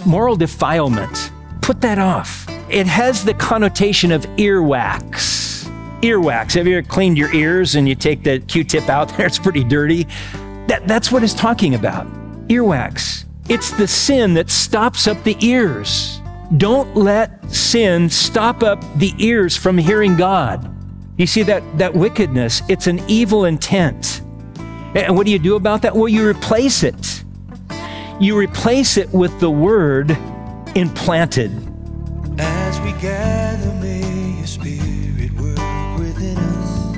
moral defilement. Put that off. It has the connotation of earwax. Earwax. Have you ever cleaned your ears and you take the Q-tip out there? It's pretty dirty. That's what it's talking about. Earwax. It's the sin that stops up the ears. Don't let sin stop up the ears from hearing God. You see that wickedness, it's an evil intent. And what do you do about that? Well, you replace it. You replace it with the word implanted. As we gather, may your spirit work within us.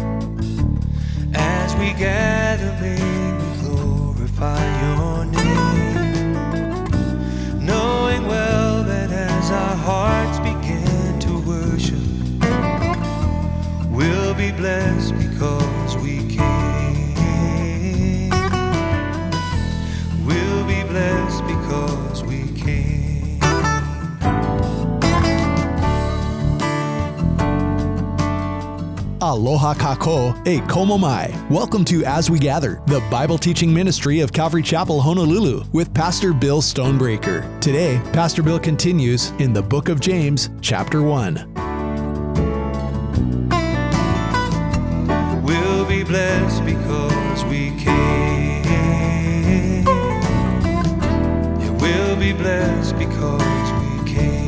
As we gather, may we glorify your name. Knowing well that as our hearts begin to worship, we'll be blessed because we came. We'll be blessed because we came. Aloha kako e komo mai. Welcome to As We Gather, the Bible teaching ministry of Calvary Chapel, Honolulu, with Pastor Bill Stonebreaker. Today, Pastor Bill continues in the book of James, chapter 1. We'll be blessed because we came. Yeah, we'll be blessed because we came.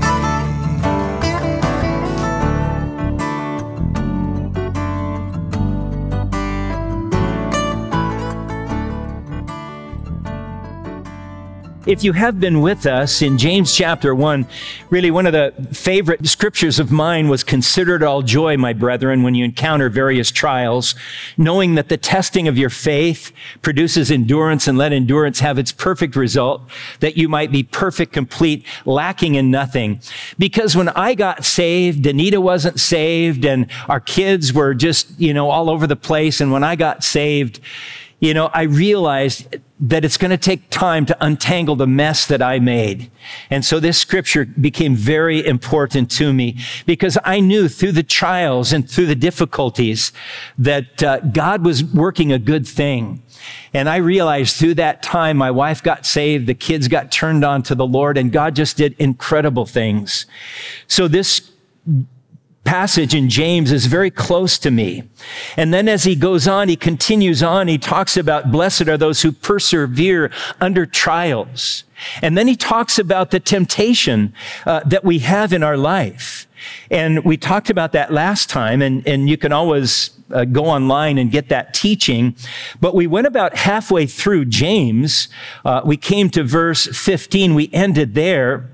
If you have been with us in James chapter 1, really one of the favorite scriptures of mine was, "Consider it all joy, my brethren, when you encounter various trials, knowing that the testing of your faith produces endurance, and let endurance have its perfect result, that you might be perfect, complete, lacking in nothing." Because when I got saved, Anita wasn't saved, and our kids were just, all over the place. And when I got saved, I realized that it's going to take time to untangle the mess that I made. And so this scripture became very important to me because I knew through the trials and through the difficulties that God was working a good thing. And I realized through that time, my wife got saved, the kids got turned on to the Lord, and God just did incredible things. So this passage in James is very close to me. And then as he goes on, he continues on, he talks about blessed are those who persevere under trials. And then he talks about the temptation that we have in our life. And we talked about that last time, and you can always go online and get that teaching. But we went about halfway through James. We came to verse 15. We ended there.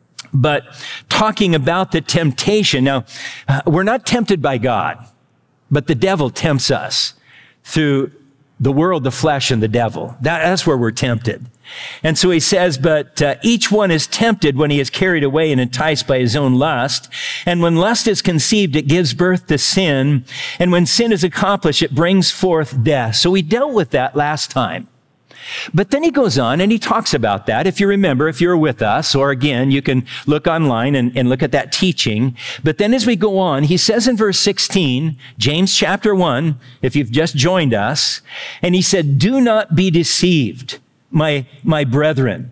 But talking about the temptation. Now, we're not tempted by God, but the devil tempts us through the world, the flesh, and the devil. That's where we're tempted. And so he says, but each one is tempted when he is carried away and enticed by his own lust. And when lust is conceived, it gives birth to sin. And when sin is accomplished, it brings forth death. So we dealt with that last time. But then he goes on and he talks about that. If you remember, if you're with us, or again, you can look online and look at that teaching. But then as we go on, he says in verse 16, James chapter 1, if you've just joined us, and he said, do not be deceived, my brethren.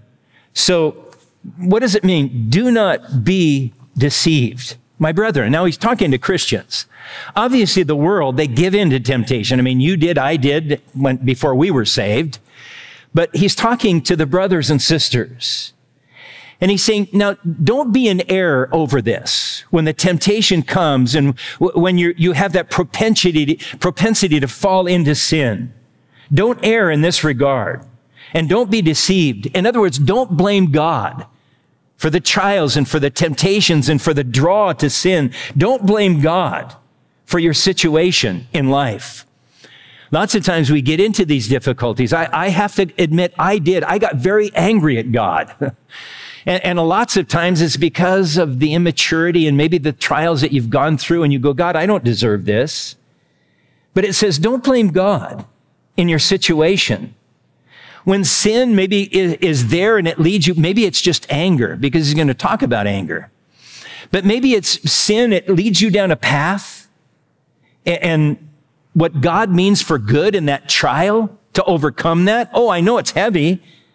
So what does it mean? Do not be deceived, my brethren. Now he's talking to Christians. Obviously the world, they give in to temptation. I mean, you did, I did, before we were saved. But he's talking to the brothers and sisters. And he's saying, now, don't be in error over this. When the temptation comes and when you have that propensity to fall into sin, don't err in this regard. And don't be deceived. In other words, don't blame God for the trials and for the temptations and for the draw to sin. Don't blame God for your situation in life. Lots of times we get into these difficulties. I have to admit, I got very angry at God. and lots of times it's because of the immaturity and maybe the trials that you've gone through, and you go, God, I don't deserve this. But it says, don't blame God in your situation. When sin maybe is there and it leads you, maybe it's just anger, because he's going to talk about anger. But maybe it's sin, it leads you down a path, and what God means for good in that trial, to overcome that. Oh, I know it's heavy,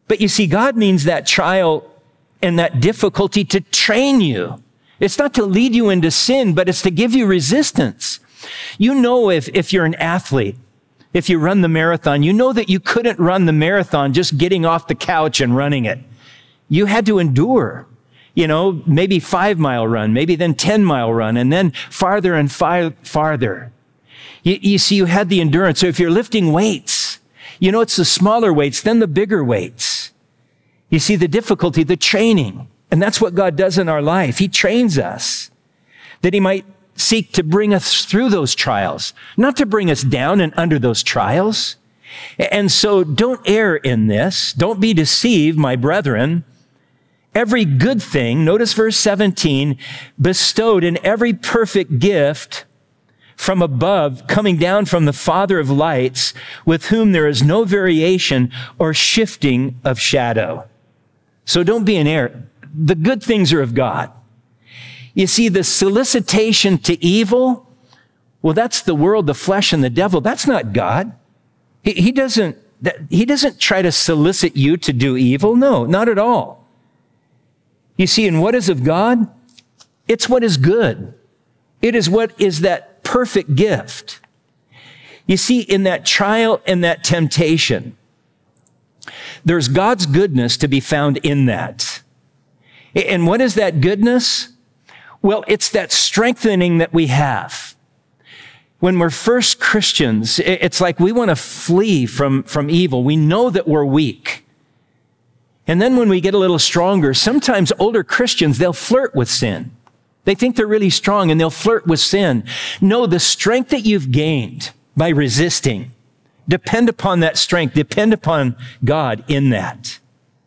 But you see, God means that trial and that difficulty to train you. It's not to lead you into sin, but it's to give you resistance. You know, if you're an athlete, if you run the marathon, you know that you couldn't run the marathon just getting off the couch and running it. You had to endure, maybe 5-mile run, maybe then 10-mile run, and then farther and farther. You see, you had the endurance. So if you're lifting weights, it's the smaller weights, then the bigger weights. You see the difficulty, the training. And that's what God does in our life. He trains us that he might seek to bring us through those trials, not to bring us down and under those trials. And so don't err in this. Don't be deceived, my brethren. Every good thing, notice verse 17, bestowed in every perfect gift from above, coming down from the Father of lights, with whom there is no variation or shifting of shadow. So don't be in error. The good things are of God. You see, the solicitation to evil, well, that's the world, the flesh, and the devil. That's not God. He doesn't try to solicit you to do evil. No, not at all. You see, and what is of God? It's what is good. It is what is that perfect gift. You see, in that trial and that temptation, there's God's goodness to be found in that. And what is that goodness? Well, it's that strengthening that we have. When we're first Christians, it's like we want to flee from evil. We know that we're weak. And then when we get a little stronger, sometimes older Christians, they'll flirt with sin. They think they're really strong and they'll flirt with sin. No, the strength that you've gained by resisting, depend upon that strength, depend upon God in that.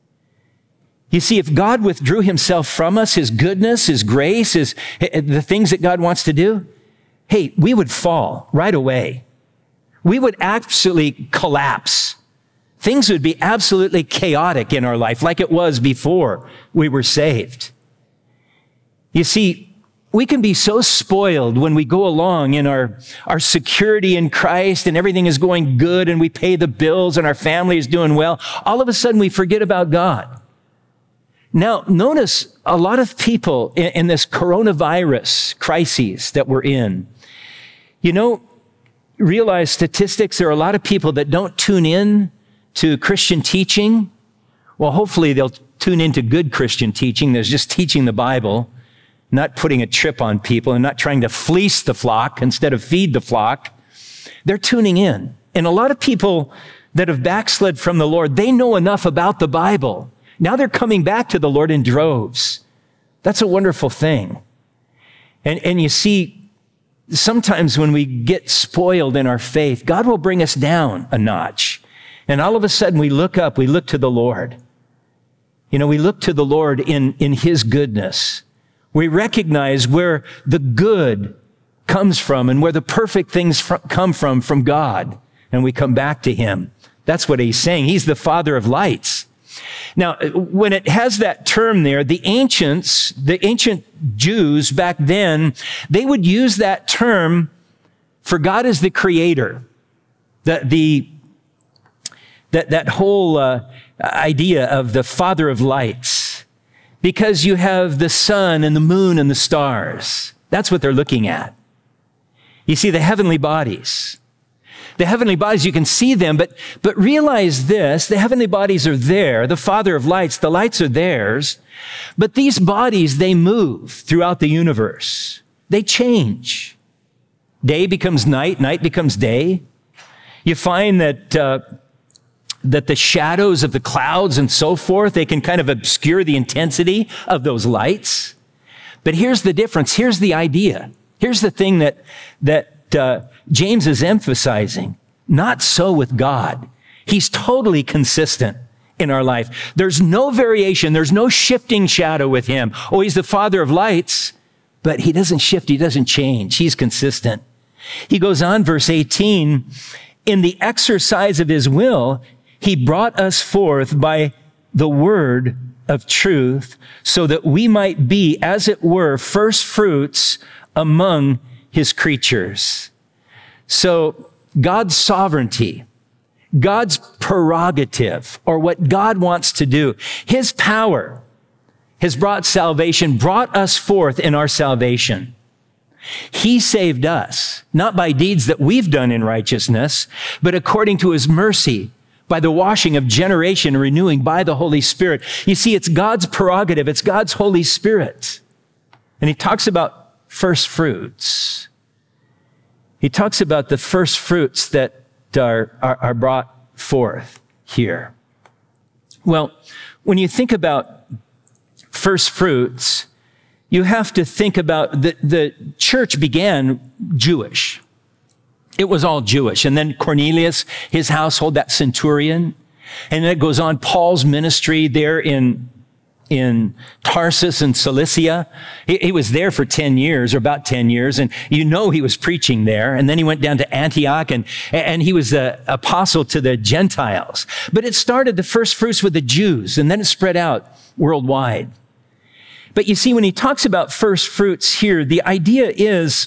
You see, if God withdrew himself from us, his goodness, his grace, the things that God wants to do, hey, we would fall right away. We would absolutely collapse. Things would be absolutely chaotic in our life like it was before we were saved. You see, we can be so spoiled when we go along in our security in Christ and everything is going good and we pay the bills and our family is doing well. All of a sudden we forget about God. Now, notice a lot of people in this coronavirus crises that we're in, realize statistics, there are a lot of people that don't tune in to Christian teaching. Well, hopefully they'll tune into good Christian teaching. There's just teaching the Bible, not putting a trip on people and not trying to fleece the flock instead of feed the flock. They're tuning in. And a lot of people that have backslid from the Lord, they know enough about the Bible. Now they're coming back to the Lord in droves. That's a wonderful thing. And you see, sometimes when we get spoiled in our faith, God will bring us down a notch. And all of a sudden we look up, we look to the Lord. We look to the Lord in his goodness. We recognize where the good comes from and where the perfect things come from God. And we come back to him. That's what he's saying. He's the Father of lights. Now, when it has that term there, the ancient Jews back then, they would use that term for God as the creator. That whole idea of the Father of lights. Because you have the sun and the moon and the stars. That's what they're looking at. You see the heavenly bodies. The heavenly bodies, you can see them, but realize this, the heavenly bodies are there, the Father of lights, the lights are theirs, but these bodies, they move throughout the universe. They change. Day becomes night, night becomes day. You find that the shadows of the clouds and so forth, they can kind of obscure the intensity of those lights. But here's the difference. Here's the idea. Here's the thing that James is emphasizing. Not so with God. He's totally consistent in our life. There's no variation. There's no shifting shadow with him. Oh, he's the Father of lights, but he doesn't shift. He doesn't change. He's consistent. He goes on, verse 18, in the exercise of his will, he brought us forth by the word of truth so that we might be, as it were, first fruits among his creatures. So God's sovereignty God's prerogative, or what God wants to do. His power has brought salvation, brought us forth in our salvation. He saved us, not by deeds that we've done in righteousness, but according to his mercy, by the washing of generation renewing by the Holy Spirit. You see, it's God's prerogative. It's God's Holy Spirit. And he talks about first fruits. He talks about the first fruits that are brought forth here. Well, when you think about first fruits, you have to think about the church began Jewish. It was all Jewish. And then Cornelius, his household, that centurion. And then it goes on, Paul's ministry there in Tarsus and Cilicia. He was there for 10 years, or about 10 years, and you know he was preaching there. And then he went down to Antioch, and he was the apostle to the Gentiles. But it started the first fruits with the Jews, and then it spread out worldwide. But you see, when he talks about first fruits here, the idea is,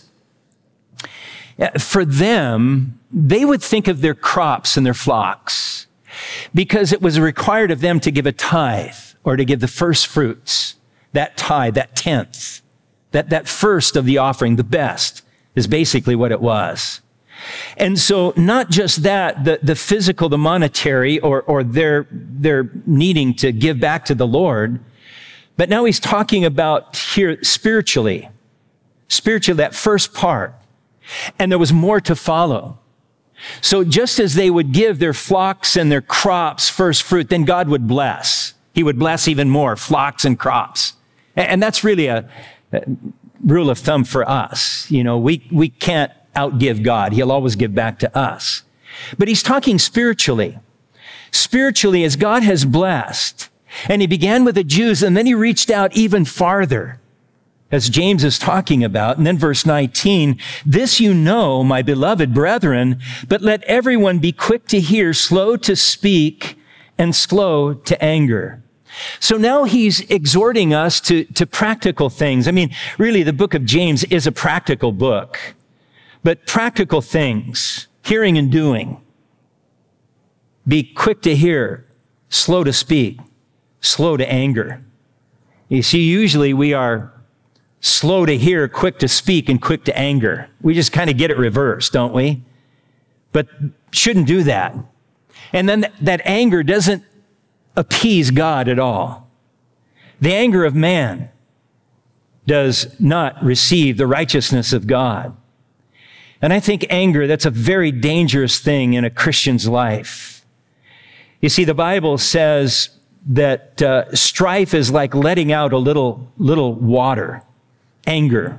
for them, they would think of their crops and their flocks, because it was required of them to give a tithe, or to give the first fruits, that tithe, that tenth, that first of the offering, the best, is basically what it was. And so not just that, the physical, the monetary, or their needing to give back to the Lord, but now he's talking about here spiritually, that first part. And there was more to follow. So just as they would give their flocks and their crops first fruit, then God would bless. He would bless even more flocks and crops. And that's really a rule of thumb for us. You know, we can't outgive God. He'll always give back to us. But he's talking spiritually. Spiritually, as God has blessed. And he began with the Jews, and then he reached out even farther, as James is talking about. And then verse 19, this you know, my beloved brethren, but let everyone be quick to hear, slow to speak, and slow to anger. So now he's exhorting us to practical things. I mean, really, the book of James is a practical book. But practical things, hearing and doing. Be quick to hear, slow to speak, slow to anger. You see, usually we are slow to hear, quick to speak, and quick to anger. We just kind of get it reversed, don't we? But shouldn't do that. And then that anger doesn't appease God at all. The anger of man does not receive the righteousness of God. And I think anger, that's a very dangerous thing in a Christian's life. You see, the Bible says that strife is like letting out a little water. Anger.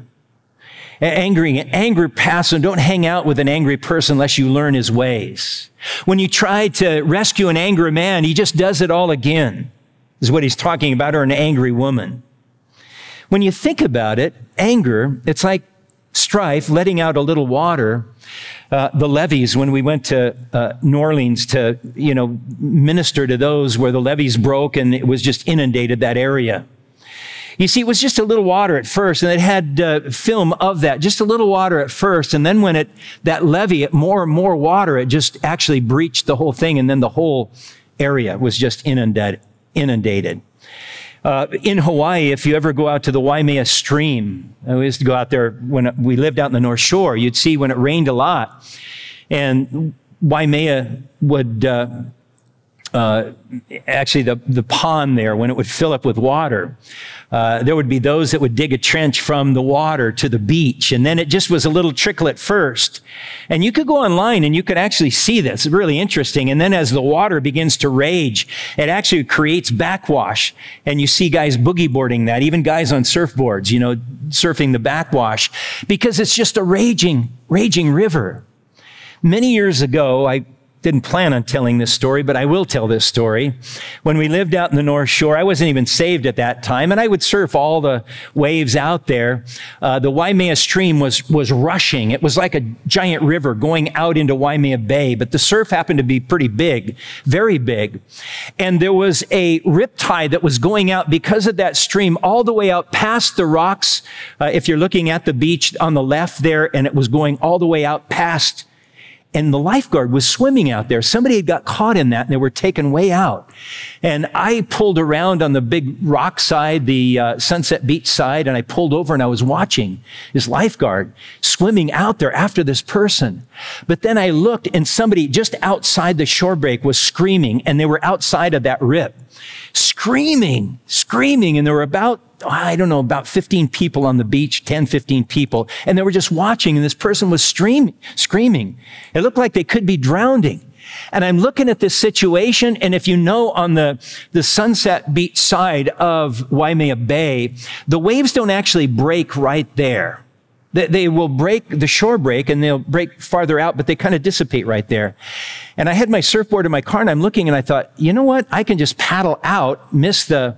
Anger passes. Don't hang out with an angry person unless you learn his ways. When you try to rescue an angry man, he just does it all again, is what he's talking about, or an angry woman. When you think about it, anger, it's like strife, letting out a little water. The levees, when we went to New Orleans to, minister to those where the levees broke and it was just inundated that area. You see, it was just a little water at first, and it had film of that, just a little water at first. And then when that levee, more and more water, it just actually breached the whole thing, and then the whole area was just inundated. In Hawaii, if you ever go out to the Waimea Stream, we used to go out there when we lived out in the North Shore, you'd see when it rained a lot, and Waimea would, actually the pond there, when it would fill up with water, there would be those that would dig a trench from the water to the beach, and then it just was a little trickle at first. And you could go online and you could actually see this. It's really interesting. And then as the water begins to rage, it actually creates backwash. And you see guys boogie boarding that, even guys on surfboards, surfing the backwash, because it's just a raging river. Many years ago, I didn't plan on telling this story, but I will tell this story. When we lived out in the North Shore, I wasn't even saved at that time, and I would surf all the waves out there. The Waimea Stream was rushing. It was like a giant river going out into Waimea Bay, but the surf happened to be pretty big, very big. And there was a riptide that was going out because of that stream all the way out past the rocks. If you're looking at the beach on the left there, and it was going all the way out past. and the lifeguard was swimming out there. Somebody had got caught in that and they were taken way out. And I pulled around on the big rock side, the Sunset Beach side, and I pulled over and I was watching this lifeguard swimming out there after this person. But then I looked and somebody just outside the shore break was screaming, and they were outside of that rip. Screaming. And there were about 15 people on the beach, 10, 15 people. And they were just watching, and this person was screaming. It looked like they could be drowning. And I'm looking at this situation, and if you know, on the Sunset Beach side of Waimea Bay, the waves don't actually break right there. They will break, the shore break, and they'll break farther out, but they kind of dissipate right there. And I had my surfboard in my car, and I'm looking, and I thought, you know what? I can just paddle out, miss the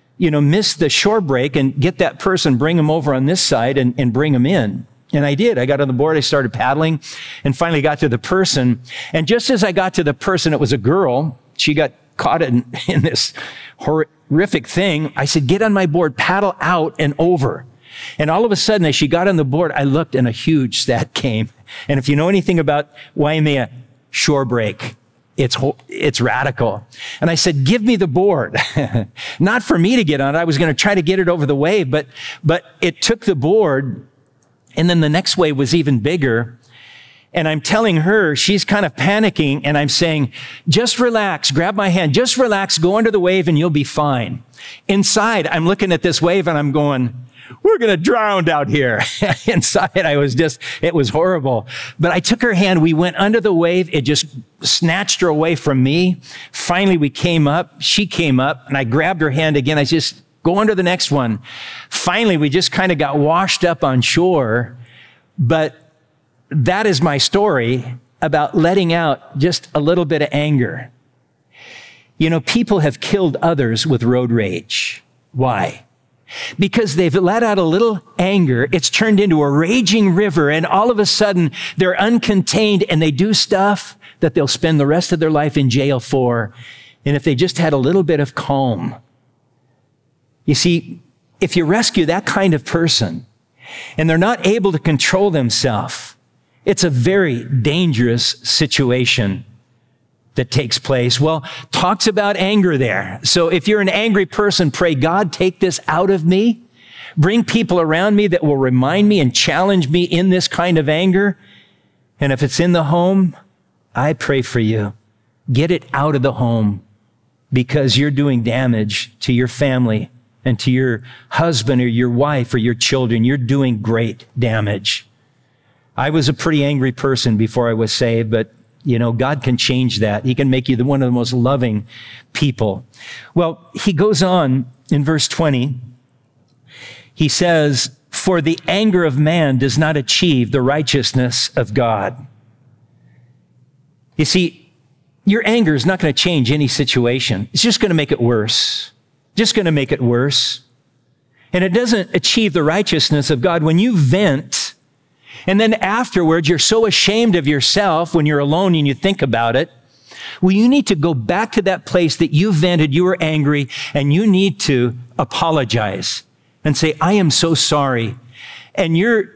shore break, and get that person, bring them over on this side, and bring them in. And I did. I got on the board, I started paddling, and finally got to the person. And just as I got to the person, it was a girl. She got caught in this horrific thing. I said, get on my board, paddle out and over. And all of a sudden, as she got on the board, I looked, and a huge stat came. And if you know anything about Waimea shore break, it's radical. And I said, give me the board. Not for me to get on it. I was going to try to get it over the wave, but it took the board. And then the next wave was even bigger. And I'm telling her, she's kind of panicking, and I'm saying, just relax, grab my hand, just relax, go under the wave and you'll be fine. Inside, I'm looking at this wave and I'm going, we're going to drown out here. Inside, it was horrible. But I took her hand, we went under the wave, it just snatched her away from me. Finally, we came up, she came up, and I grabbed her hand again. I just, go under the next one. Finally, we just kind of got washed up on shore. But that is my story about letting out just a little bit of anger. You know, people have killed others with road rage. Why? Because they've let out a little anger. It's turned into a raging river, and all of a sudden they're uncontained, and they do stuff that they'll spend the rest of their life in jail for. And if they just had a little bit of calm. You see, if you rescue that kind of person and they're not able to control themselves, it's a very dangerous situation that takes place. Well, talks about anger there. So if you're an angry person, pray, God, take this out of me. Bring people around me that will remind me and challenge me in this kind of anger. And if it's in the home, I pray for you. Get it out of the home, because you're doing damage to your family and to your husband or your wife or your children. You're doing great damage. I was a pretty angry person before I was saved, but you know, God can change that. He can make you one of the most loving people. Well, he goes on in verse 20. He says, for the anger of man does not achieve the righteousness of God. You see, your anger is not going to change any situation. It's just going to make it worse. Just going to make it worse. And it doesn't achieve the righteousness of God. When you vent, and then afterwards, you're so ashamed of yourself when you're alone and you think about it. Well, you need to go back to that place that you vented, you were angry, and you need to apologize and say, I am so sorry. And your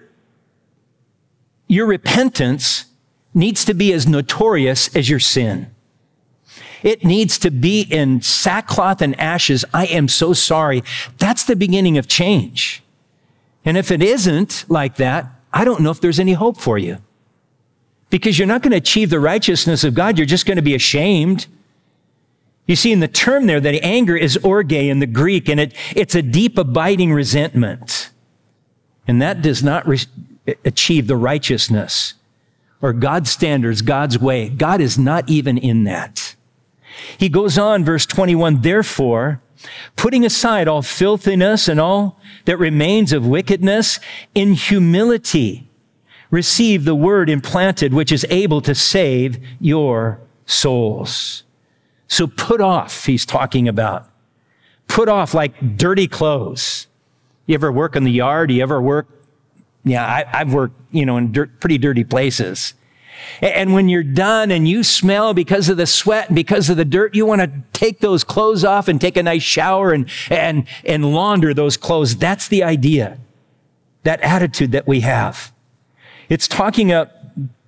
repentance needs to be as notorious as your sin. It needs to be in sackcloth and ashes. I am so sorry. That's the beginning of change. And if it isn't like that, I don't know if there's any hope for you, because you're not going to achieve the righteousness of God. You're just going to be ashamed. You see, in the term there, that anger is orge in the Greek, and it's a deep, abiding resentment. And that does not achieve the righteousness or God's standards, God's way. God is not even in that. He goes on, verse 21, therefore, putting aside all filthiness and all that remains of wickedness, in humility receive the word implanted, which is able to save your souls. So put off, he's talking about. Put off like dirty clothes. You ever work in the yard? You ever work? Yeah, I've worked, in pretty dirty places. And when you're done and you smell because of the sweat and because of the dirt, you want to take those clothes off and take a nice shower and launder those clothes. That's the idea, that attitude that we have. It's talking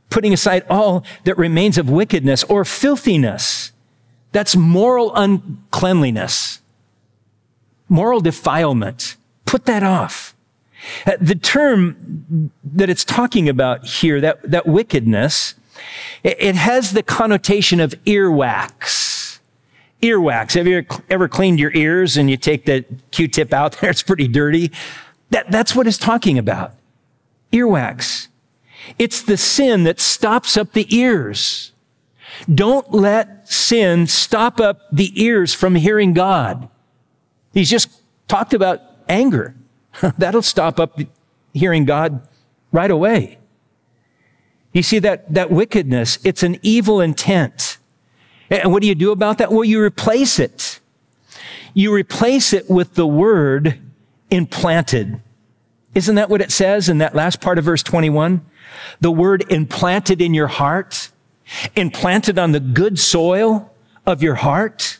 putting aside all that remains of wickedness or filthiness. That's moral uncleanliness, moral defilement. Put that off. The term that it's talking about here, that wickedness, it has the connotation of earwax. Earwax. Have you ever cleaned your ears and you take the Q-tip out there? It's pretty dirty. That's what it's talking about. Earwax. It's the sin that stops up the ears. Don't let sin stop up the ears from hearing God. He's just talked about anger. That'll stop up hearing God right away. You see that wickedness, it's an evil intent. And what do you do about that? Well, you replace it. You replace it with the word implanted. Isn't that what it says in that last part of verse 21? The word implanted in your heart, implanted on the good soil of your heart.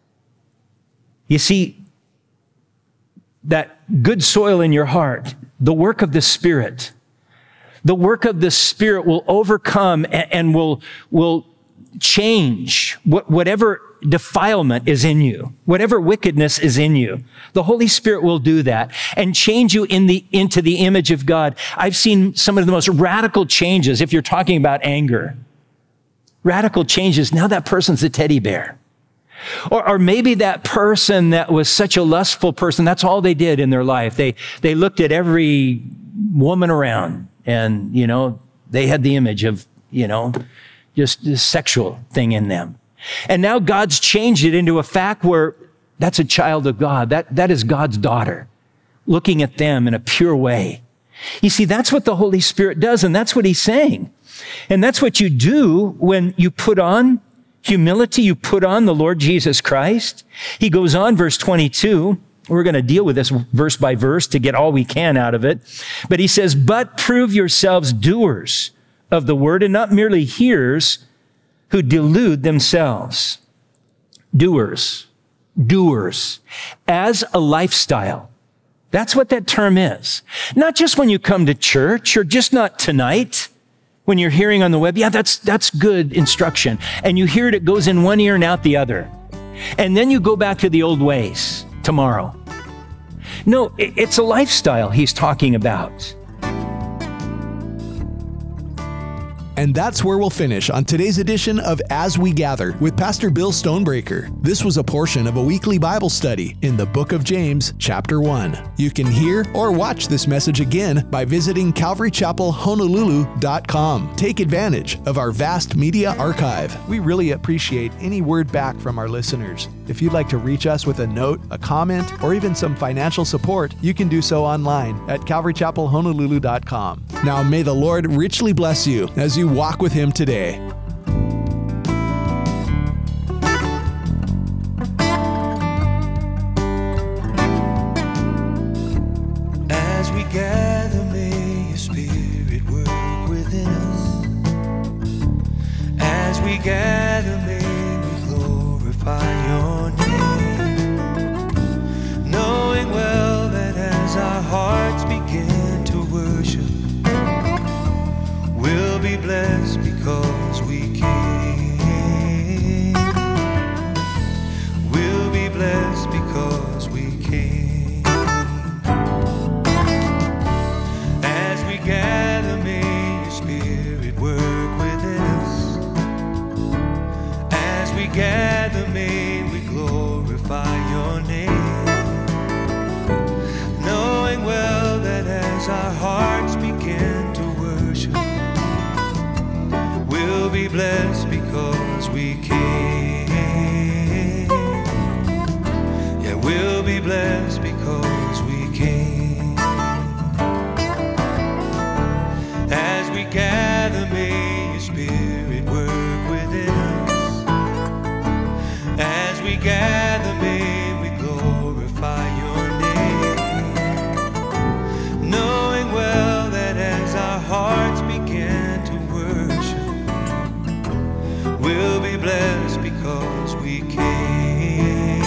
You see, that good soil in your heart, the work of the Spirit. The work of the Spirit will overcome and will change whatever defilement is in you, whatever wickedness is in you. The Holy Spirit will do that and change you into the image of God. I've seen some of the most radical changes if you're talking about anger. Radical changes. Now that person's a teddy bear. Or maybe that person that was such a lustful person, that's all they did in their life. They looked at every woman around and, they had the image of, just this sexual thing in them. And now God's changed it into a fact where that's a child of God. That is God's daughter, looking at them in a pure way. You see, that's what the Holy Spirit does, and that's what he's saying. And that's what you do when you put on humility, you put on the Lord Jesus Christ. He goes on, verse 22. We're going to deal with this verse by verse to get all we can out of it. But he says, but prove yourselves doers of the word and not merely hearers who delude themselves. Doers as a lifestyle. That's what that term is. Not just when you come to church or just not tonight. When you're hearing on the web, yeah, that's good instruction. And you hear it goes in one ear and out the other. And then you go back to the old ways tomorrow. No, it's a lifestyle he's talking about. And that's where we'll finish on today's edition of As We Gather with Pastor Bill Stonebreaker. This was a portion of a weekly Bible study in the book of James, chapter 1. You can hear or watch this message again by visiting CalvaryChapelHonolulu.com. Take advantage of our vast media archive. We really appreciate any word back from our listeners. If you'd like to reach us with a note, a comment, or even some financial support, you can do so online at CalvaryChapelHonolulu.com. Now may the Lord richly bless you as you walk with Him today. As we gather, may your Spirit work within us. As we gather, may we glorify your name, knowing well that as our hearts begin to worship, we'll be blessed because we came. We'll be blessed because we came. As we gather, may your Spirit work within us. As we gather, may we glorify your name, knowing well that as our hearts begin to worship, we'll be blessed because we came. Yeah, we'll be blessed because we came. As we gather, may your Spirit work within us. As we gather, may we glorify your name, knowing well that as our hearts begin to worship, we'll be blessed because we came.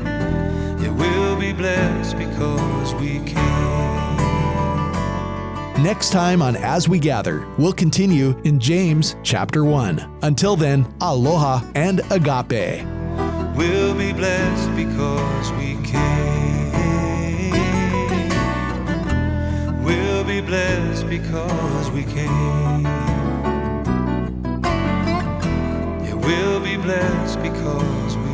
Yeah, we'll be blessed because we came. Next time on As We Gather, we'll continue in James chapter 1. Until then, aloha and agape. We'll be blessed because we came. We'll be blessed because we came. Yeah, we'll be blessed because we